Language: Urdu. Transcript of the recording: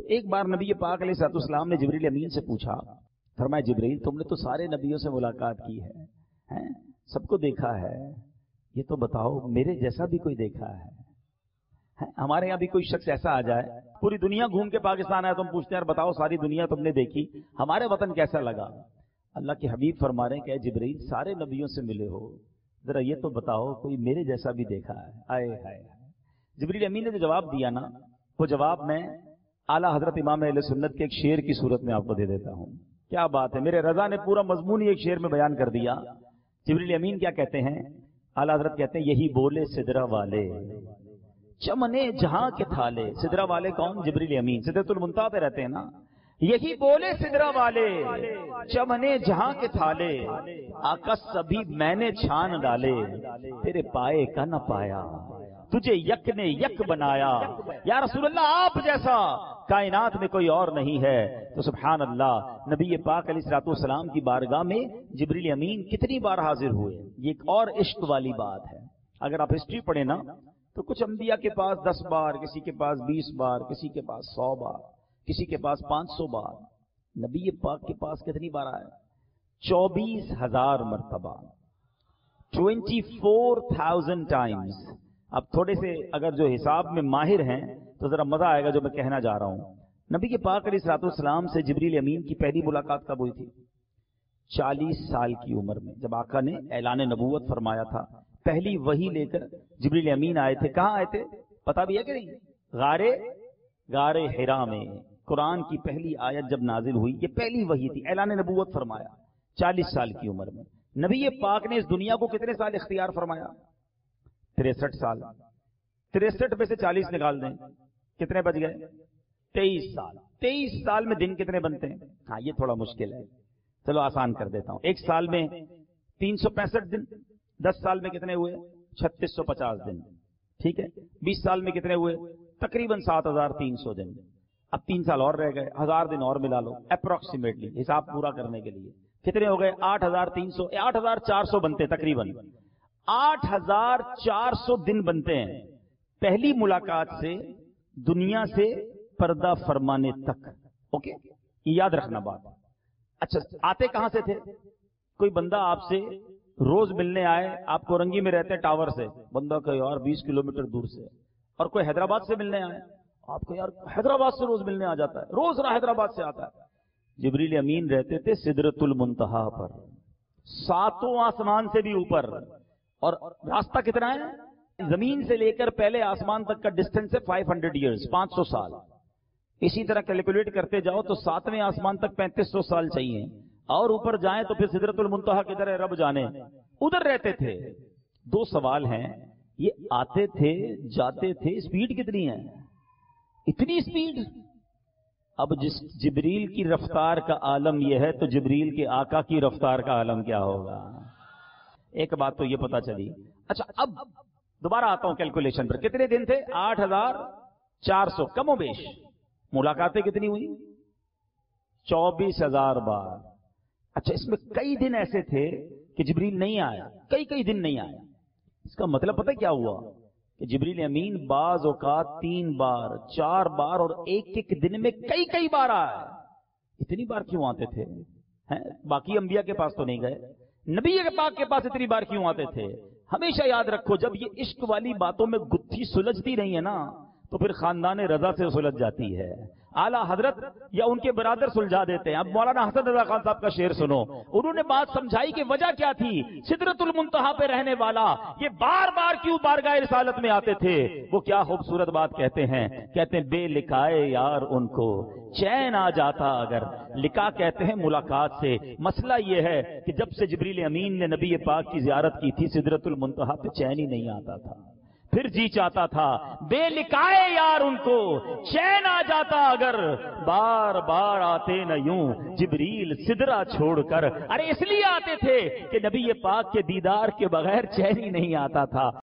ایک بار نبی پاک علیہ السلام نے جبریل امین سے پوچھا، فرمایا جبریل تم نے تو سارے نبیوں سے ملاقات کی ہے، سب کو دیکھا ہے، یہ تو بتاؤ میرے جیسا بھی کوئی دیکھا ہے؟ ہمارے یہاں بھی کوئی شخص ایسا آ جائے، پوری دنیا گھوم کے پاکستان آیا، تم پوچھتے ہیں یار بتاؤ ساری دنیا تم نے دیکھی، ہمارے وطن کیسا لگا؟ اللہ کے حبیب فرما رہے ہیں کہ اے جبریل سارے نبیوں سے ملے ہو، ذرا یہ تو بتاؤ کوئی میرے جیسا بھی دیکھا ہے؟ آئے ہائے جبریل امین نے جو جواب دیا نا، وہ جواب میں اعلیٰ حضرت امام اہل سنت کے ایک شعر کی صورت میں آپ کو دے دیتا ہوں۔ کیا بات ہے، میرے رضا نے پورا مضمون ہی ایک شعر میں بیان کر دیا۔ جبریل امین کیا کہتے ہیں؟ اعلیٰ حضرت کہتے ہیں یہی بولے سدرہ والے چمنے جہاں کے تھالے۔ سدرہ والے کون؟ جبریل امین، سدرۃ المنتہا پہ رہتے ہیں نا۔ یہی بولے سدرہ والے چمنے جہاں کے تھالے، آقا سبھی میں نے چھان ڈالے، تیرے پائے کا نہ پایا، تجھے یک نے یک بنایا، یا رسول اللہ آپ جیسا کائنات میں کوئی اور نہیں ہے۔ تو سبحان اللہ، نبی پاک علیہ الصلوۃ والسلام کی بارگاہ میں جبریل امین کتنی بار حاضر ہوئے، یہ ایک اور عشق والی بات ہے۔ اگر آپ ہسٹری پڑھیں نا تو کچھ انبیاء کے پاس 10 بار، کسی کے پاس 20 بار، کسی کے پاس 100 بار، کسی کے پاس 500 بار۔ نبی پاک کے پاس کتنی بار آئے؟ 24,000 مرتبہ، 24,000 ٹائمز۔ اب تھوڑے سے اگر جو حساب میں ماہر ہیں تو ذرا مزہ آئے گا جو میں کہنا جا رہا ہوں۔ نبی کے پاک علیہ الصلوۃ والسلام سے جبریل امین کی پہلی ملاقات کب ہوئی تھی؟ 40 سال کی عمر میں، جب آقا نے اعلان نبوت فرمایا تھا، پہلی وحی لے کر جبریل امین آئے تھے۔ کہاں آئے تھے پتہ بھی ہے کہ نہیں؟ غار حرا میں قرآن کی پہلی آیت جب نازل ہوئی، یہ پہلی وحی تھی، اعلان نبوت فرمایا 40 سال کی عمر میں۔ نبی پاک نے اس دنیا کو کتنے سال اختیار فرمایا؟ 63 سال۔ 63 میں سے 40 نکال دیں، کتنے بچ گئے؟ 23 سال۔ 23 سال میں دن کتنے بنتے ہیں؟ ہاں یہ تھوڑا مشکل ہے، چلو آسان کر دیتا ہوں۔ ایک سال میں 365 دن، 10 سال میں کتنے ہوئے؟ 3650 دن، ٹھیک ہے۔ 20 سال میں کتنے ہوئے؟ تقریباً 7300 دن۔ اب 3 سال اور رہ گئے، 1000 دن اور ملا لو اپروکسیمیٹلی، حساب پورا کرنے کے لیے کتنے ہو گئے؟ 8300، 8400 بنتے تقریباً 8400 دن بنتے ہیں پہلی ملاقات سے دنیا سے پردہ فرمانے تک۔ اوکے، یہ یاد رکھنا بات۔ اچھا آتے کہاں سے تھے؟ کوئی بندہ آپ سے روز ملنے آئے، آپ کو رنگی میں رہتے ٹاور سے، بندہ کہ یار 20 کلومیٹر دور سے، اور کوئی حیدرآباد سے ملنے آئے، آپ کو یار حیدرآباد سے روز ملنے آ جاتا ہے، روز حیدرآباد سے آتا ہے۔ جبریل امین رہتے تھے سدرۃ المنتہا پر، 7 آسمان سے بھی اوپر، اور راستہ کتنا ہے؟ زمین سے لے کر پہلے آسمان تک کا ڈسٹینس ہے 500 ایئرز، 500 سال۔ اسی طرح کیلکولیٹ کرتے جاؤ تو 7ویں آسمان تک 3500 سال چاہیے، اور اوپر جائیں تو پھر سدرۃ المنتہا کدھر ہے رب جانے، ادھر رہتے تھے۔ 2 سوال ہیں، یہ آتے تھے جاتے تھے، سپیڈ کتنی ہے؟ اتنی سپیڈ؟ اب جس جبریل کی رفتار کا عالم یہ ہے تو جبریل کے آقا کی رفتار کا عالم کیا ہوگا؟ ایک بات تو یہ پتا چلی۔ اچھا اب دوبارہ آتا ہوں کیلکولیشن پر، کتنے دن تھے؟ 8400، کم و بیش۔ ملاقاتیں کتنی ہوئی؟ 24,000 بار۔ اچھا اس میں کئی دن ایسے تھے کہ جبریل نہیں آیا، کئی دن نہیں آیا۔ اس کا مطلب پتہ کیا ہوا؟ کہ جبریل امین بعض اوقات 3 بار، 4 بار، اور ایک دن میں کئی بار آئے۔ اتنی بار کیوں آتے تھے؟ باقی انبیاء کے پاس تو نہیں گئے، نبی کے پاک کے پاس اتنی بار کیوں آتے تھے؟ ہمیشہ یاد رکھو جب یہ عشق والی باتوں میں گتھی سلجھتی نہیں ہے نا تو پھر خاندان رضا سے سلجھ جاتی ہے۔ اعلیٰ حضرت یا ان کے برادر سلجھا دیتے ہیں۔ اب مولانا حسن رضا خان صاحب کا شعر سنو، انہوں نے بات سمجھائی کہ وجہ کیا تھی، سدرۃ المنتہا پہ رہنے والا یہ بار بار کیوں بارگاہ رسالت میں آتے تھے؟ وہ کیا خوبصورت بات کہتے ہیں بے لکھائے یار ان کو چین آ جاتا اگر، لکھا کہتے ہیں ملاقات سے۔ مسئلہ یہ ہے کہ جب سے جبریل امین نے نبی پاک کی زیارت کی تھی سدرۃ المنتہا پہ چین ہی نہیں آتا تھا، پھر جی چاہتا تھا بے لکھائے یار ان کو چین آ جاتا اگر، بار بار آتے نہ یوں جبریل سدرہ چھوڑ کر۔ ارے اس لیے آتے تھے کہ نبی پاک کے دیدار کے بغیر چین ہی نہیں آتا تھا۔